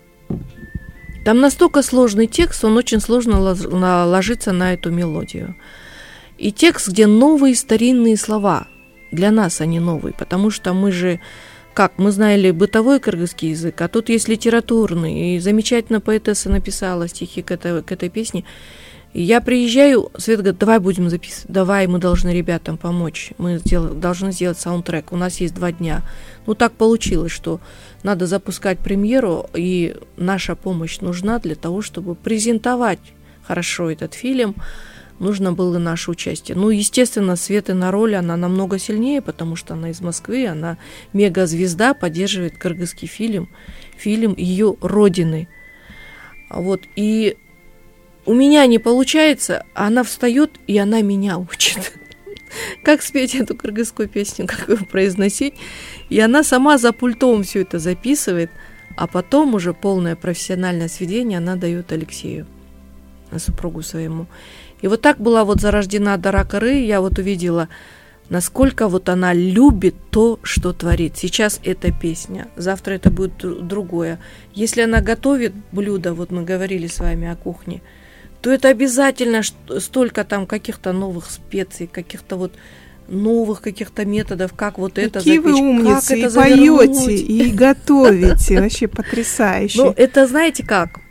Там настолько сложный текст, он очень сложно ложится на эту мелодию. И текст, где новые старинные слова. Для нас они новые, потому что мы же, как, мы знали бытовой кыргызский язык, а тут есть литературный. И замечательно поэтесса написала стихи к этой, к этой песне. И я приезжаю, Света говорит, давай будем записывать, давай, мы должны ребятам помочь, мы сдел- должны сделать саундтрек, у нас есть два дня. Ну, так получилось, что надо запускать премьеру, и наша помощь нужна для того, чтобы презентовать хорошо этот фильм, нужно было наше участие. Ну, естественно, Светина роль, она намного сильнее, потому что она из Москвы, она мегазвезда, поддерживает кыргызский фильм, фильм ее родины. Вот, и у меня не получается, она встает, и она меня учит. Как спеть эту кыргызскую песню, как ее произносить. И она сама за пультом все это записывает, а потом уже полное профессиональное сведение она дает Алексею, супругу своему. И вот так была вот зарождена Даракыры. Я вот увидела, насколько вот она любит то, что творит. Сейчас эта песня, завтра это будет другое. Если она готовит блюдо, вот мы говорили с вами о кухне, то это обязательно столько там каких-то новых специй, каких-то вот новых каких-то методов, как вот Какие это запечь, вы умницы, как и это поете, завернуть. и готовите, вообще потрясающе. Ну, это знаете как?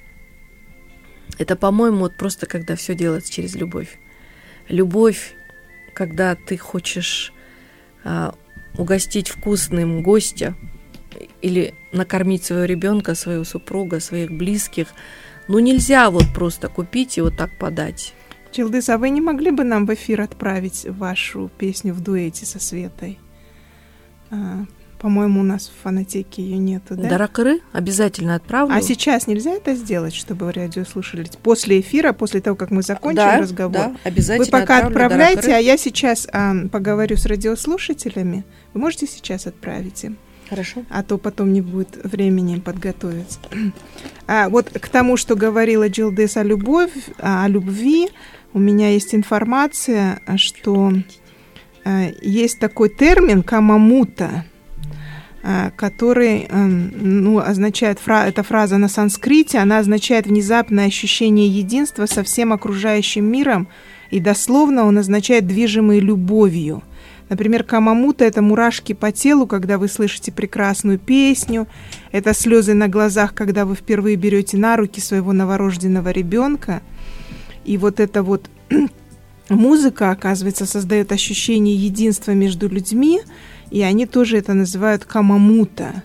Это, по-моему, вот просто когда все делается через любовь. Любовь, когда ты хочешь а, угостить вкусным гостя или накормить своего ребенка, своего супруга, своих близких, ну нельзя вот просто купить и вот так подать. Джилдыз, а вы не могли бы нам в эфир отправить вашу песню в дуэте со Светой? А, по-моему, у нас в фонотеке ее нету, да? Даракыры обязательно отправлю. А сейчас нельзя это сделать, чтобы радио слушали? После эфира, после того, как мы закончим да, разговор? Да, обязательно. Вы пока отправляйте, Даракыры. а я сейчас а, поговорю с радиослушателями. Вы можете сейчас отправить им? Хорошо. А то потом не будет времени подготовиться. А вот к тому, что говорила Джилдыз о, любовь, о любви, у меня есть информация, что а, есть такой термин «камамута», а, который а, ну, означает, фра- эта фраза на санскрите, она означает внезапное ощущение единства со всем окружающим миром, и дословно он означает «движимый любовью». Например, камамута – это мурашки по телу, когда вы слышите прекрасную песню, это слезы на глазах, когда вы впервые берете на руки своего новорожденного ребенка. И вот эта вот музыка, оказывается, создает ощущение единства между людьми, и они тоже это называют камамута.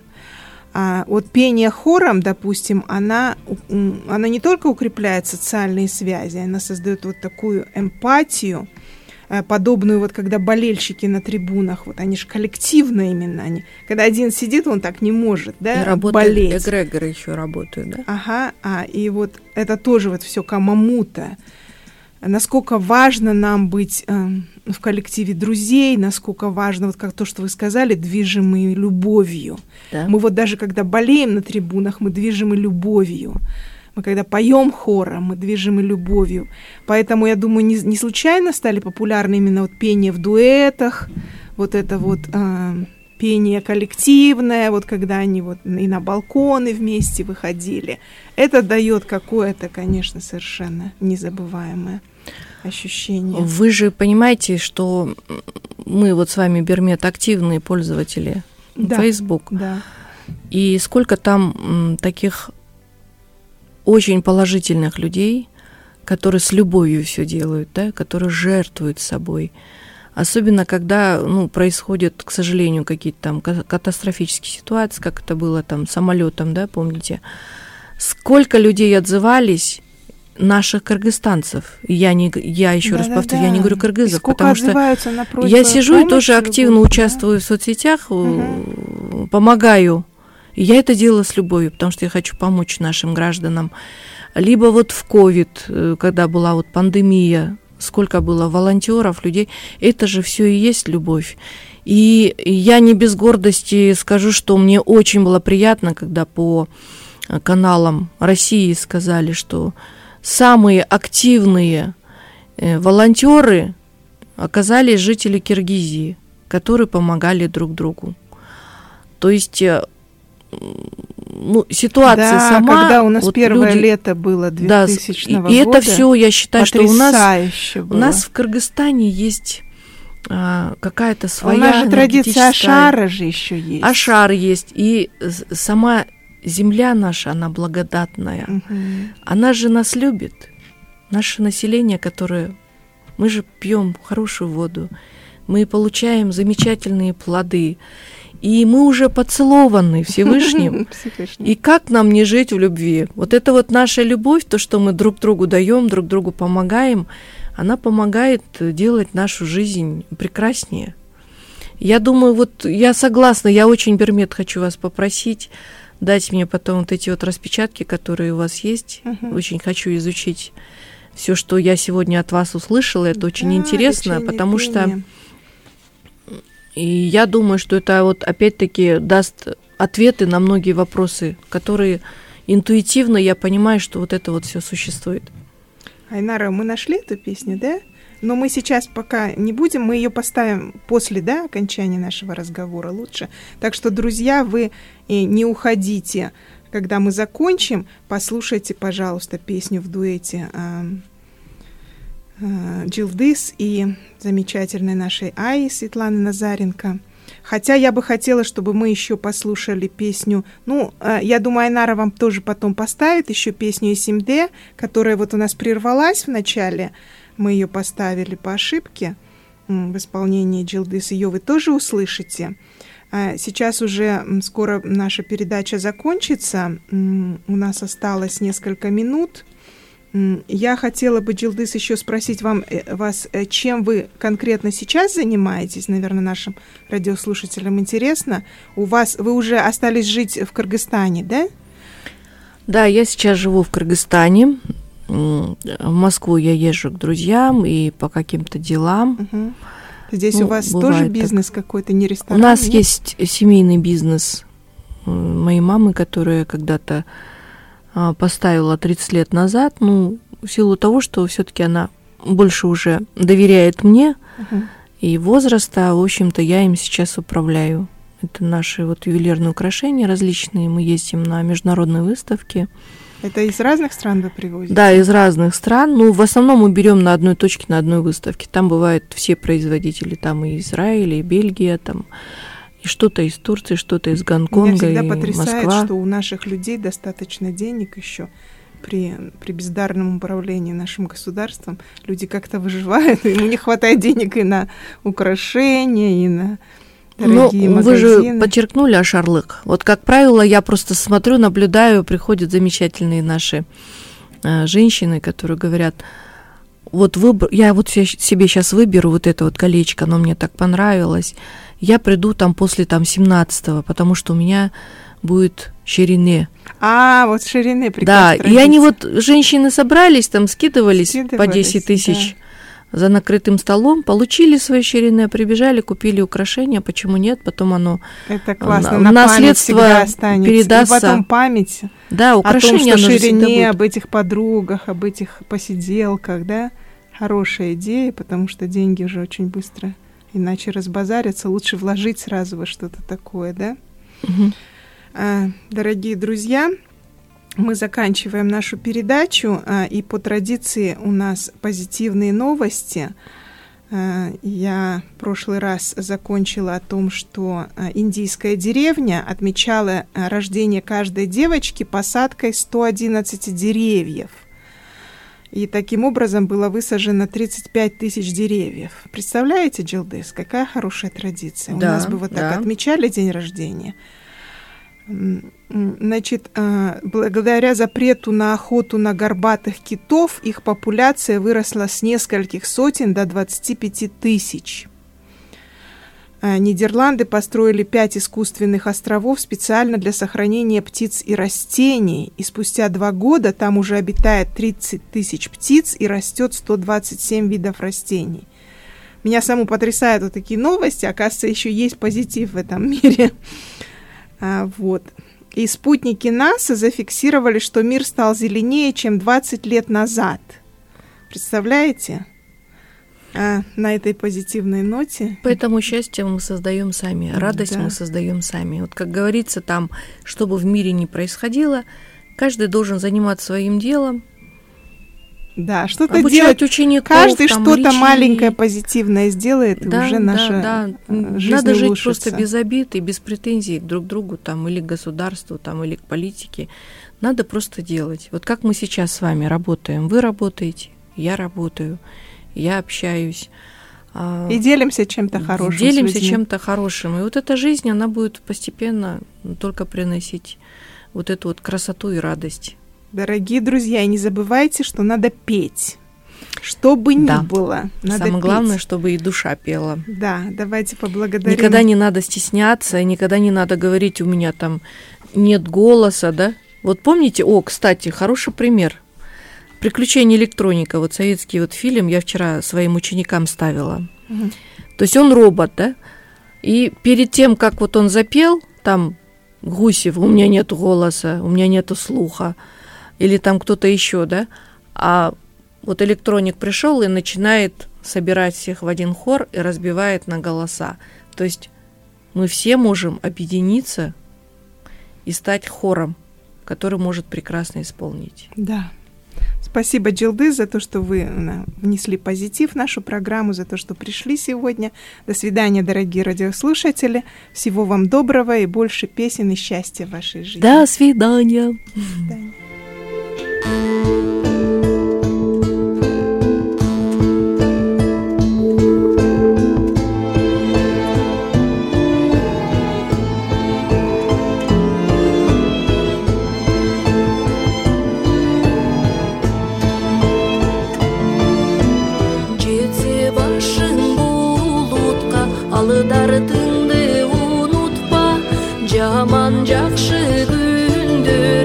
А вот пение хором, допустим, она, она не только укрепляет социальные связи, она создает вот такую эмпатию, подобную вот когда болельщики на трибунах, вот они же коллективно именно, они, когда один сидит, он так не может, да, и работает, болеть. эгрегоры еще работают, да? Ага, а, и вот это тоже вот все камамута. Насколько важно нам быть э, в коллективе друзей, насколько важно, вот как то, что вы сказали, движимые любовью. Да. Мы вот даже когда болеем на трибунах, мы движимы любовью. Мы когда поем хором, мы движимы любовью. Поэтому, я думаю, не, не случайно стали популярны именно вот пение в дуэтах, вот это вот э, пение коллективное, вот когда они вот и на балконы вместе выходили. Это дает какое-то, конечно, совершенно незабываемое ощущение. Вы же понимаете, что мы вот с вами, Бермет, активные пользователи да, Facebook. Да. И сколько там м, таких очень положительных людей, которые с любовью все делают, да, которые жертвуют собой. Особенно, когда ну, происходят, к сожалению, какие-то там катастрофические ситуации, как это было там с самолетом, да, помните? Сколько людей отзывались, наших кыргызстанцев. Я, не, я еще да, раз да, повторю, да. я не говорю кыргызов, потому что я сижу и тоже активно любовь, участвую да? в соцсетях, угу. помогаю. И я это делала с любовью, потому что я хочу помочь нашим гражданам. Либо вот в ковид, когда была вот пандемия, сколько было волонтеров, людей, это же все и есть любовь. И я не без гордости скажу, что мне очень было приятно, когда по каналам России сказали, что самые активные волонтеры оказались жители Киргизии, которые помогали друг другу. То есть ну, ситуация да, сама... когда у нас вот первое люди, лето было двухтысячного да, и, и года. это все, я считаю, что у нас, было. у нас в Кыргызстане есть а, какая-то своя... У нас же традиция ашара же еще есть. Ашар есть, и сама земля наша, она благодатная. Угу. Она же нас любит. Наше население, которое... Мы же пьем хорошую воду, мы получаем замечательные плоды, и мы уже поцелованы Всевышним. И как нам не жить в любви? Вот это вот наша любовь, то, что мы друг другу даем, друг другу помогаем, она помогает делать нашу жизнь прекраснее. Я думаю, вот я согласна, я очень, Бермет, хочу вас попросить дать мне потом вот эти вот распечатки, которые у вас есть. Uh-huh. Очень хочу изучить все, что я сегодня от вас услышала. Это очень да, интересно, потому что и я думаю, что это вот опять-таки даст ответы на многие вопросы, которые интуитивно я понимаю, что вот это вот все существует. Айнара, мы нашли эту песню, да? Но мы сейчас пока не будем, мы ее поставим после, да, окончания нашего разговора лучше. Так что, друзья, вы не уходите. Когда мы закончим, послушайте, пожалуйста, песню в дуэте Джилдыс и замечательной нашей Аи Светланы Назаренко. Хотя я бы хотела, чтобы мы еще послушали песню, ну, я думаю, Айнара вам тоже потом поставит еще песню Эсимде, которая вот у нас прервалась в начале, мы ее поставили по ошибке в исполнении Джилдыс, ее вы тоже услышите. Сейчас уже скоро наша передача закончится, у нас осталось несколько минут. Я хотела бы, Джилдыс, еще спросить вам, вас, чем вы конкретно сейчас занимаетесь, наверное, нашим радиослушателям интересно. У вас, вы уже остались жить в Кыргызстане, да? Да, я сейчас живу в Кыргызстане. В Москву я езжу к друзьям и по каким-то делам. Угу. Здесь ну, у вас тоже бизнес так. какой-то, не ресторан? У нас нет? есть семейный бизнес моей мамы, которая когда-то поставила тридцать лет назад, ну, в силу того, что все-таки она больше уже доверяет мне uh-huh. и возраста, в общем-то, я им сейчас управляю. Это наши вот ювелирные украшения различные, мы ездим на международные выставки. Это из разных стран вы привозите? Да, из разных стран. Ну, в основном мы берем на одной точке, на одной выставке. Там бывают все производители, там и Израиль, и Бельгия, там и что-то из Турции, что-то из Гонконга, и Москва. Меня всегда потрясает, что у наших людей достаточно денег еще при, при бездарном управлении нашим государством. Люди как-то выживают, ему не хватает денег и на украшения, и на дорогие ну, магазины. Вы же подчеркнули ашарлык. Вот, как правило, я просто смотрю, наблюдаю, приходят замечательные наши э, женщины, которые говорят, вот выбор, я вот себе сейчас выберу вот это вот колечко, оно мне так понравилось, я приду там после там семнадцатого, потому что у меня будет ширине. А, вот ширине прекрасно. Да, традиция. И они вот, женщины собрались, там скидывались, скидывались по десять тысяч да. за накрытым столом, получили свои ширине, прибежали, купили украшения, почему нет, потом оно это классно, на наследство останется. Передастся. И потом память да, украшения о том, что ширине, об этих подругах, об этих посиделках, да, хорошая идея, потому что деньги уже очень быстро иначе разбазарятся, лучше вложить сразу во что-то такое, да? Угу. А, дорогие друзья, мы заканчиваем нашу передачу, а, и по традиции у нас позитивные новости. А, я в прошлый раз закончила о том, что а, индийская деревня отмечала а, рождение каждой девочки посадкой сто одиннадцать деревьев. И таким образом было высажено тридцать пять тысяч деревьев. Представляете, Джилдыс, какая хорошая традиция. Да, у нас бы вот да. так отмечали день рождения. Значит, благодаря запрету на охоту на горбатых китов, их популяция выросла с нескольких сотен до двадцати пяти тысяч. Нидерланды построили пять искусственных островов специально для сохранения птиц и растений. И спустя два года там уже обитает тридцать тысяч птиц и растет сто двадцать семь видов растений. Меня саму потрясают вот такие новости. Оказывается, еще есть позитив в этом мире. А, вот. И спутники НАСА зафиксировали, что мир стал зеленее, чем двадцать лет назад. Представляете? а, на этой позитивной ноте. Поэтому счастье мы создаем сами, радость да. мы создаем сами. Вот как говорится там, что бы в мире ни происходило, каждый должен заниматься своим делом. Да, что-то делать. Учеников, каждый там, что-то лечить. Маленькое позитивное сделает, да, и уже да, наша да. жизнь Надо жить улучшится. просто без обид и без претензий друг к другу, там, или к государству, там, или к политике. Надо просто делать. Вот как мы сейчас с вами работаем. Вы работаете, я работаю, я общаюсь. И делимся чем-то хорошим. Делимся чем-то хорошим. И вот эта жизнь, она будет постепенно только приносить вот эту вот красоту и радость. Дорогие друзья, не забывайте, что надо петь. Что бы ни да. было, надо Самое петь. главное, чтобы и душа пела. Да, давайте поблагодарим. Никогда не надо стесняться, никогда не надо говорить, у меня там нет голоса, да? Вот помните, о, кстати, хороший пример. «Приключения электроника», вот советский вот фильм, я вчера своим ученикам ставила. Угу. То есть он робот, да? И перед тем, как вот он запел, там, Гусев, у меня нет голоса, у меня нет слуха, или там кто-то еще, да? А вот электроник пришел и начинает собирать всех в один хор и разбивает на голоса. То есть мы все можем объединиться и стать хором, который может прекрасно исполнить. Да. Спасибо, Джилдыз, за то, что вы внесли позитив в нашу программу, за то, что пришли сегодня. До свидания, дорогие радиослушатели. Всего вам доброго и больше песен и счастья в вашей жизни. До свидания. До свидания. Alыдартыңды unutpa, жаман жакшы күндөр